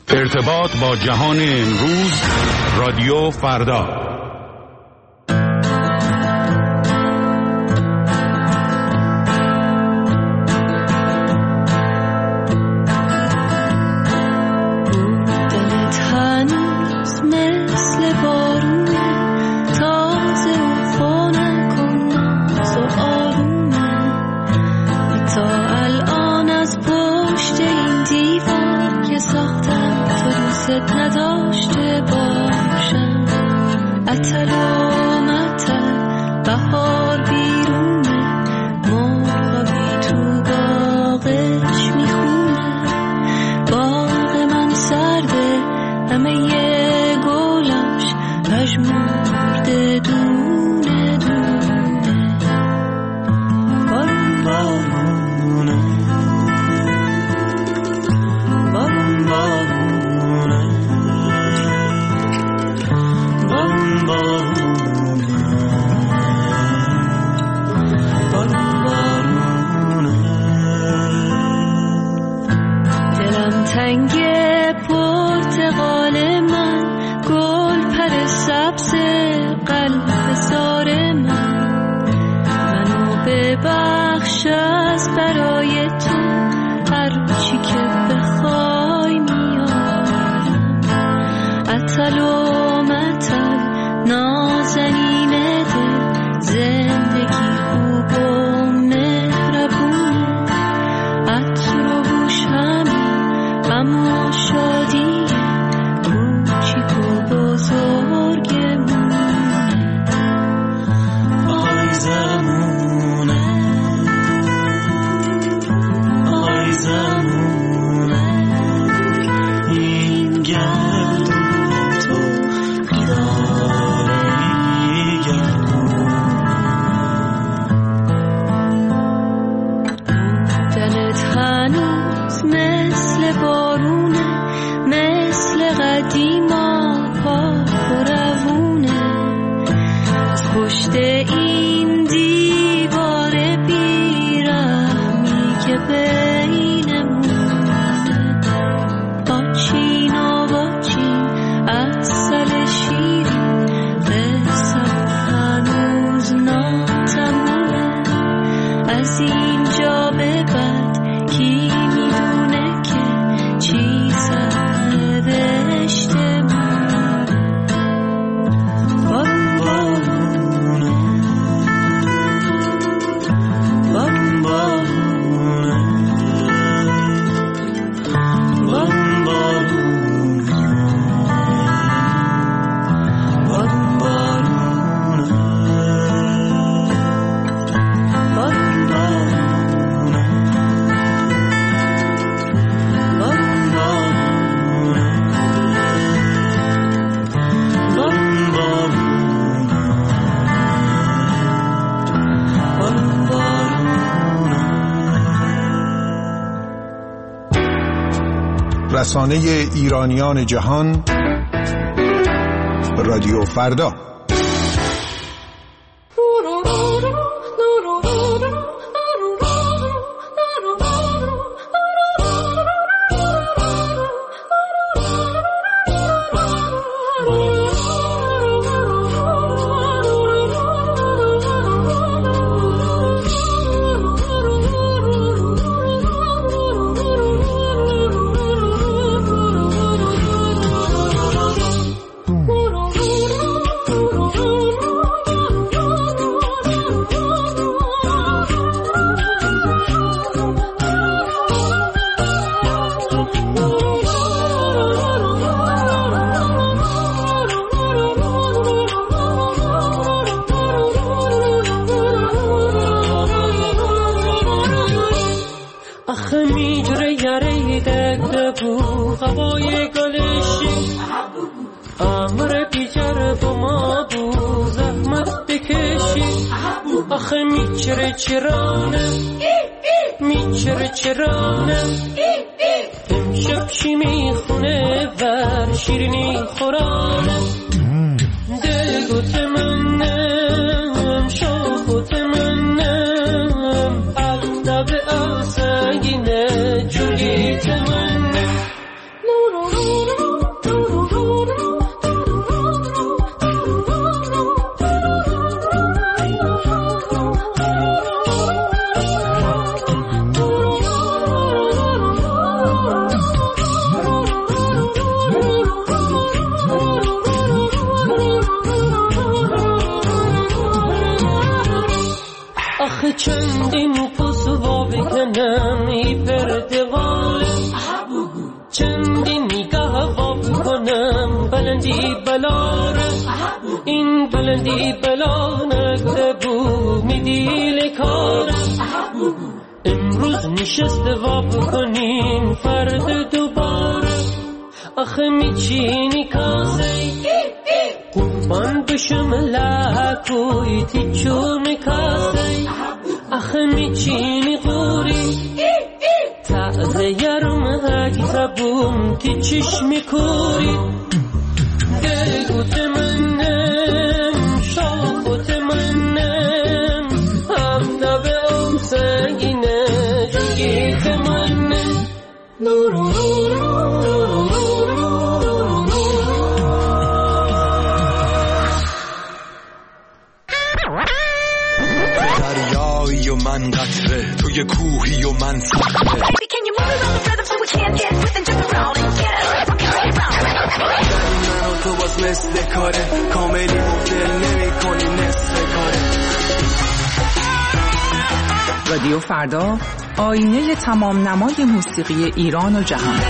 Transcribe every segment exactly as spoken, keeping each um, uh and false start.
ارتباط با جهان امروز، رادیو فردا. نداشته باشم اتل و متل بهار بیرونه مرغا بی تو باغش میخونه باغ من سرده همه یه گلاش پژمرده دونه دونه بارون بارونه بارون بارونه تنگ پرتقال من گل پر سبز قلب زار من منو ببخش از برای تو هر چی که بخوای میارم اتل و متل نازنین دل زندگی خوب و مهربونه عطر و بوش اما شادی کوچیک و بزرگمونه آی زمونه آی زمونه این گرد و تو بیداره گردونه دلت هنوز مثل بارونه مثل قدیما پاک و روونه از پشت این دیوار بیرحمی که بینمونه با چین و با چین عسل شیرین قصه هنوز ناتمومه از اینجا به بعد کی میدونه که چی سرنوشته من بارون بارونه بارون بارونه بارون بارونه بارون بارونه بارون بارونه رسانه ایرانیان جهان، رادیو فردا. آخه میچره چرانه میچره چرانه امشب چی میخونه ور شیرینی خورانه دگو تمنم شاخو تمنم الدب آسگینه جوگی تمنم بلندی بلاره این بلندی بلا نگده بو میدیل کاره امروز نشسته و بکنیم فرد دوباره آخه میچینی کاسه قربان بشم لحکوی تیچون کاسه آخه میچینی قوری تازه یارم هاگی تبوم تی چشمی کوری دگوت منم شاخوت منم هم نبه ام سنگینه جنگیت منم نورو نورو دریایی و من قطره توی کوهی و من صخره تو باز مثل کاره کاملی مفدل نمی کنی نصف کاره. رادیو فردا، آینه تمام نمای موسیقی ایران و جهان.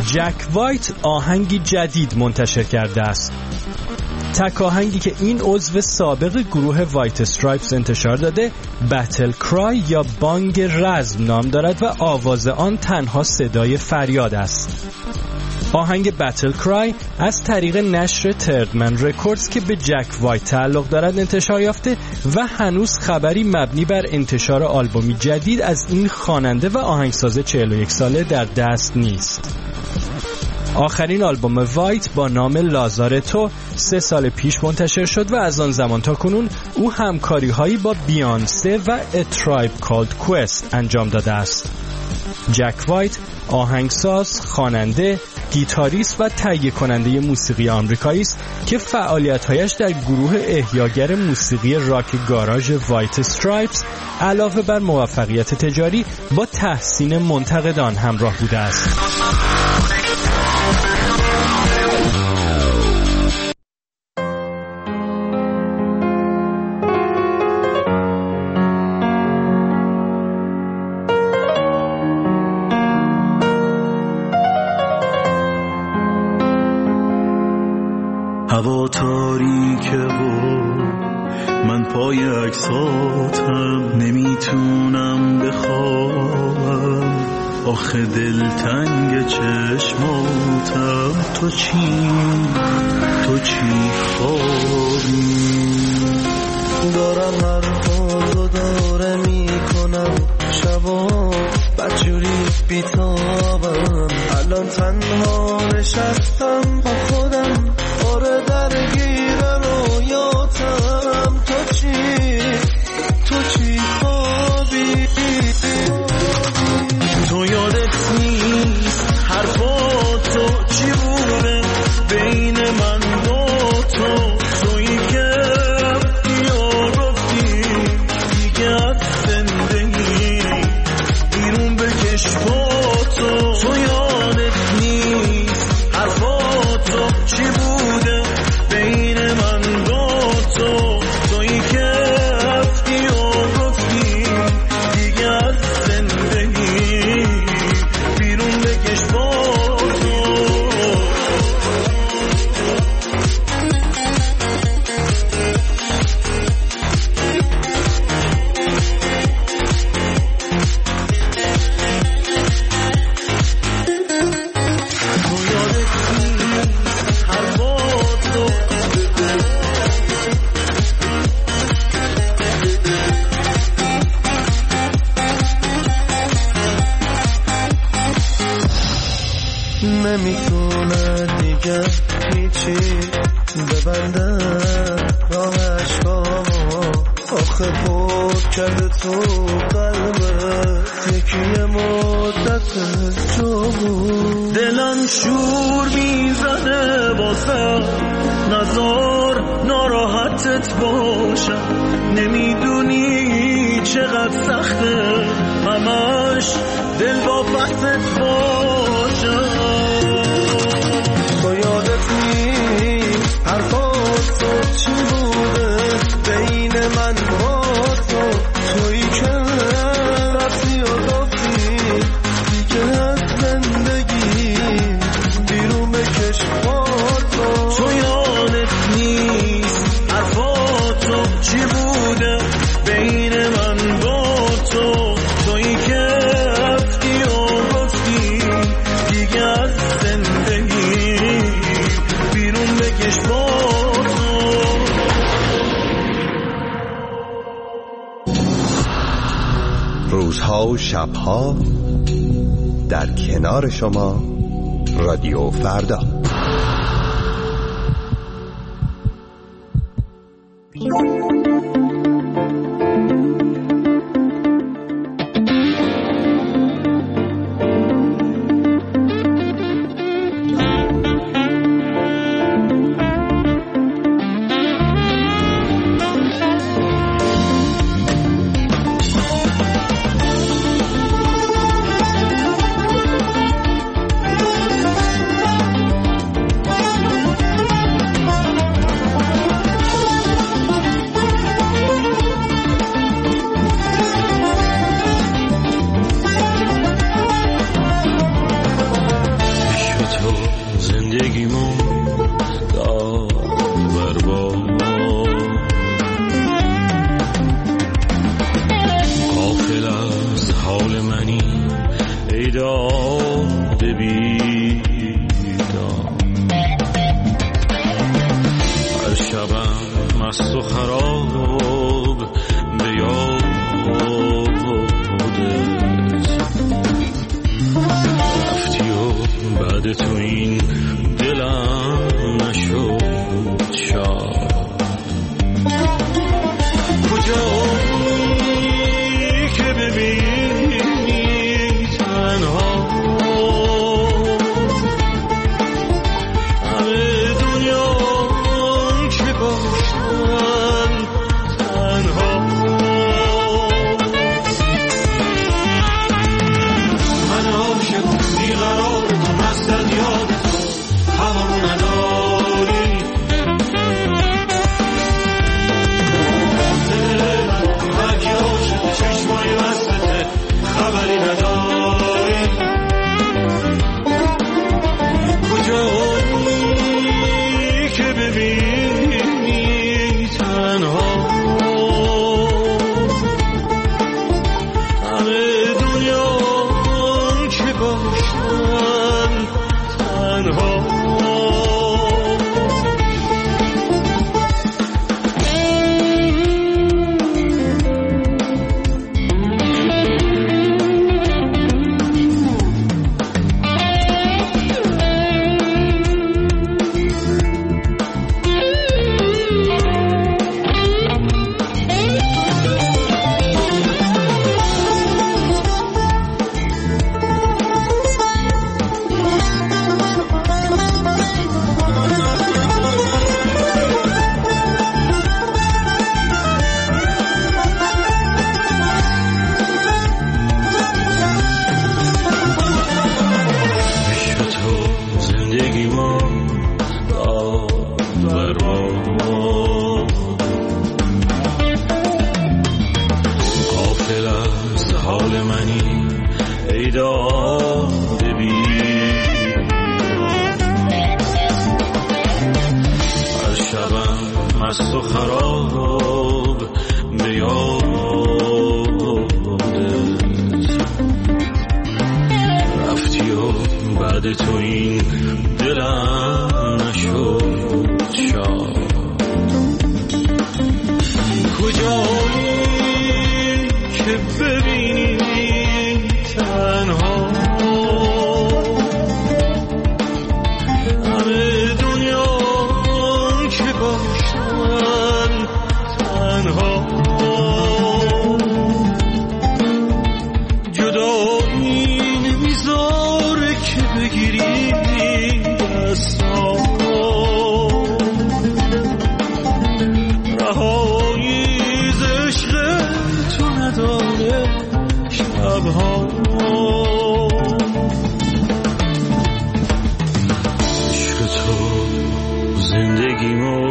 جک وایت آهنگی جدید منتشر کرده است. تک آهنگی که این عضو سابق گروه وایت استرایپس انتشار داده بتل کرای یا بانگ رزم نام دارد و آواز آن تنها صدای فریاد است. آهنگ بتل کرای از طریق نشر تردمن رکوردز که به جک وایت تعلق دارد انتشار یافته و هنوز خبری مبنی بر انتشار آلبومی جدید از این خواننده و آهنگساز چهل و یک ساله در دست نیست. آخرین آلبوم وایت با نام لازارتو سه سال پیش منتشر شد و از آن زمان تا کنون او همکاری هایی با بیانسه و A Tribe Called Quest انجام داده است. جک وایت آهنگساز، خواننده، گیتاریست و تهیه کننده موسیقی آمریکایی است که فعالیت‌هایش در گروه احیاگر موسیقی راک گاراژ وایت استرایپس علاوه بر موفقیت تجاری با تحسین منتقدان همراه بوده است. هوا تاریکه و من پای عکساتم نمیتونم بخوابم، آخه دلتنگ چشماتم. تو چی تو چی خوابی؟ دارم حرفاتو داره میکنم شبا بدجوری بیتابم، الان تنها نشستم با خودم، آره درگیر رویاتم. تو چی تو چی خوابی؟ تو یادت نیست حرفاتو چی بوده بین من و تو، تویی که یا رفتی دیگه از زندگی بیرون بکش پاتو. تو یادت نیست حرفاتو چی بوده بین من و تو، تویی که رفتی و رفتی دیگه از زندگی بیرون بکش پاتو. نمیتونه دیگه هیچی ببنده راه عشقامو، آخه بود کرده تو قلبت یکی مدت جو بود. دلم شور میزنه واسه نزار ناراحتت باشم، نمیدونی چقدر سخته همش دل با بحثت باشم. تو یادت نیست حرفاتو چی بوده بین من و تو، تویی که رفتی و رفتی دیگه از زندگی بیرون بکش پاتو. تو یادت نیست حرفاتو چی بوده بین من و تو، تویی که رفتی و رفتی دیگه از زندگی بیرون بکش پاتو. روزها و شبها در کنار شما رادیو فردا. تو زندگیمو دار بر باد، غافل از حال منی ای داد بیدار. هر شبم مست و خراب به یادت رفتی و بعد تو این دلم نشد شاد. کجایی که ببینی تنها همه دنیا که باشن تنها. من عاشق بیقرار تو مستت یاد تو هممو نداری. هرکی عاشق چشمای مستته خبری نداری. کجایی که ببینی تنها همه دنیا که باشن تنها. مست و خراب به یادت رفتی و بعد تو این دلم نشد شاد. کجایی که ببینی تنها همه دنیا که باشن تنها. جدایی نمیذاره که بگیری دستام، رهایی ز عشق تو نداره شبها. عشق تو زندگیمو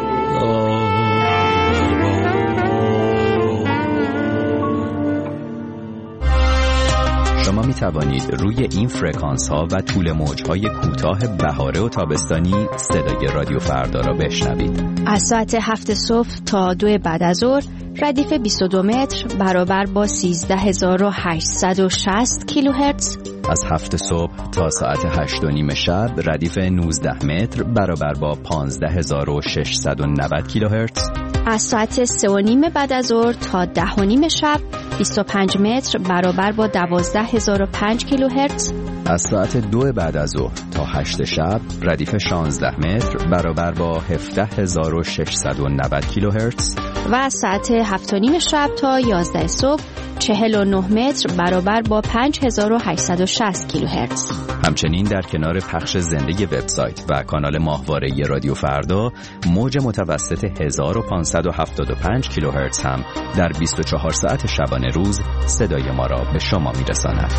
شما می توانید روی این فرکانس ها و طول موج های کوتاه بهاره و تابستانی صدای رادیو فردا را بشنوید. از ساعت هفت صبح تا دو بعد از ظهر ردیف بیست و دو متر برابر با سیزده هزار و هشتصد و شصت کیلوهرتز. از هفت صبح تا ساعت هشت و نیم شب ردیف نوزده متر برابر با پانزده هزار و ششصد و نود کیلوهرتز. از ساعت سه و نیم بعد از ظهر تا ده و نیم شب بیست و پنج متر برابر با دوازده هزار و پنج کیلوهرتز. از ساعت دو بعد از ظهر تا هشت شب ردیف شانزده متر برابر با هفده هزار و ششصد و نود کیلوهرتز. و از ساعت هفت و نیم شب تا یازده صبح چهل و نه متر برابر با پنج هزار و هشتصد و شصت کیلوهرتز. همچنین در کنار پخش زنده وبسایت و کانال ماهواره رادیو فردا موج متوسط هزار و پانصد و هفتاد و پنج کیلوهرتز هم در بیست و چهار ساعت شبانه روز صدای ما را به شما میرساند.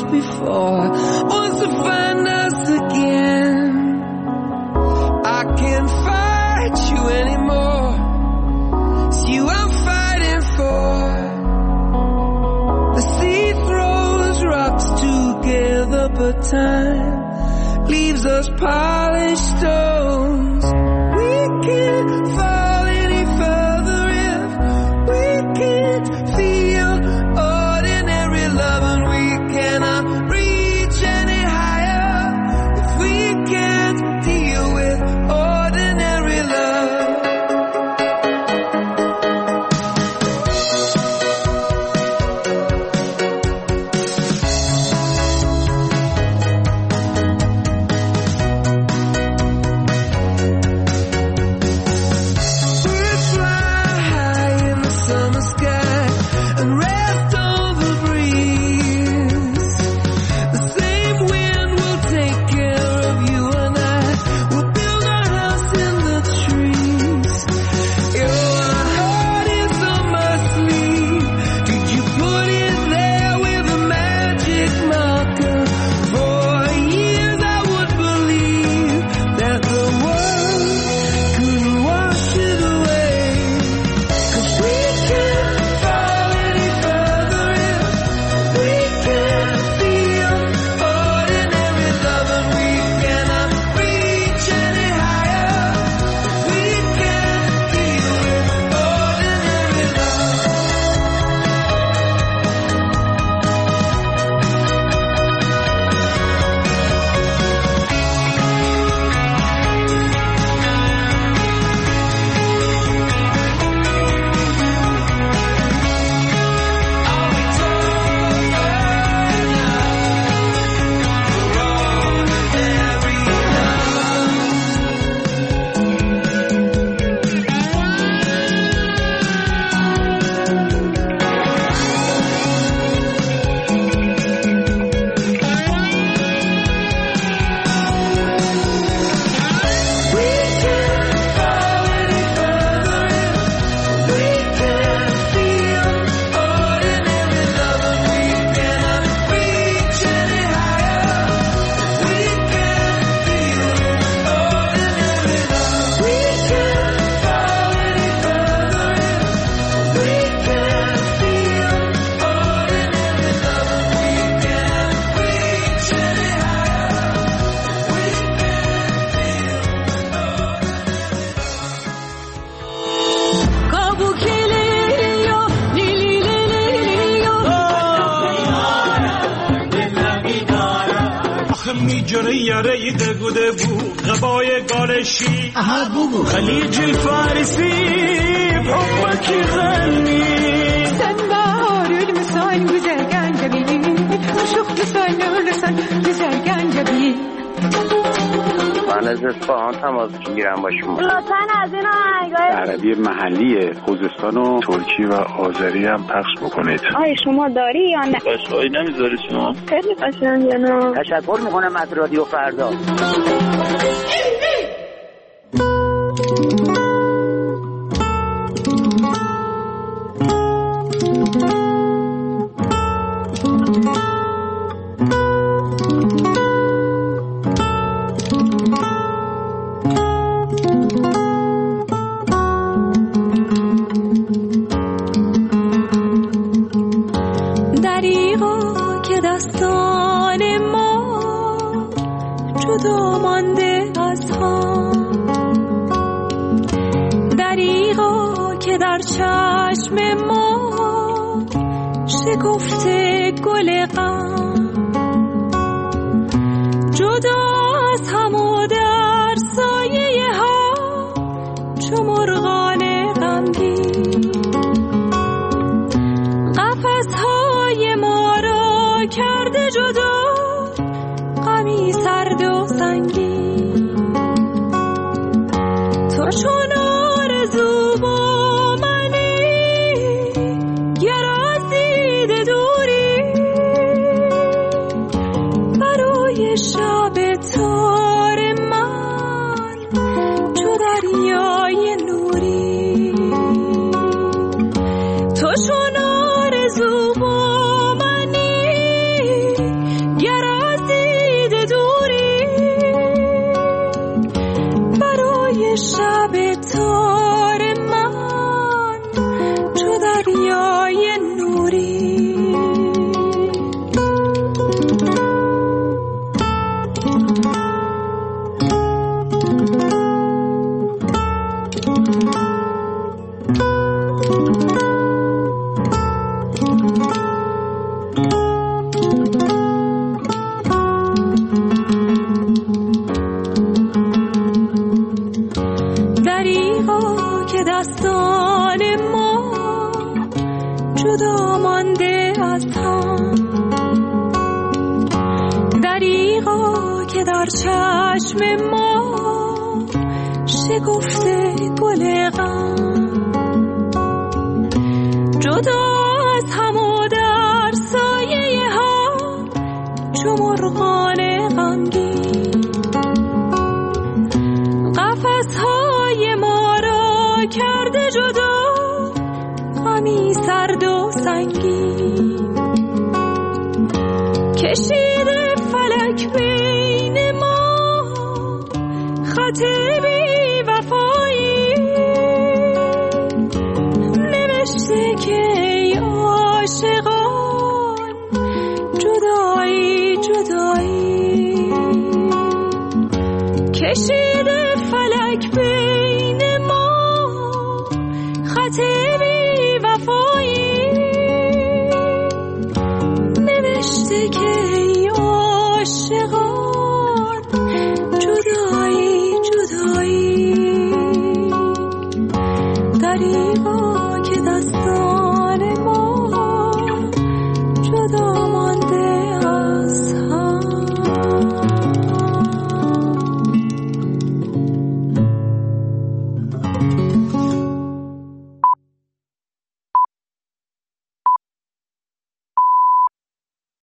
before wants to find us again. I can't fight you anymore. It's you I'm fighting for. The sea throws rocks together, but time leaves us polished stones. We can't fall any further if we can't feel ordinary love, and we cannot reach any higher if we can't deal with ordinary love. میجره یاره دگوده بود غبای گالشی خلیج الفارسی بحبك يغني سنبار المسان وزرقان جميل وشوف لسان ولسان وزرقان جميل. من از اصفهان تماس میگیرم با شما. لطفاً از این آهنگای عربی محلی خوزستان و ترکی و آذری هم پخش بکنید. آیا شما داری یا نه؟ قشنگی نمیذاری شما؟ خیلی قشنگه. نه تشکر میکنم از رادیو فردا. چشم ما شکفته گل غم، جدا از هم و در سایه ها چو مرغان غمگین، قفس های ما را کرده جدا غمی سرد و سنگین، کشیده فلک بین ما خط بی وفایی، نوشته که ای عاشقان جدایی جدایی، کشیده فلک بین ما خط بی وفایی، نوشته که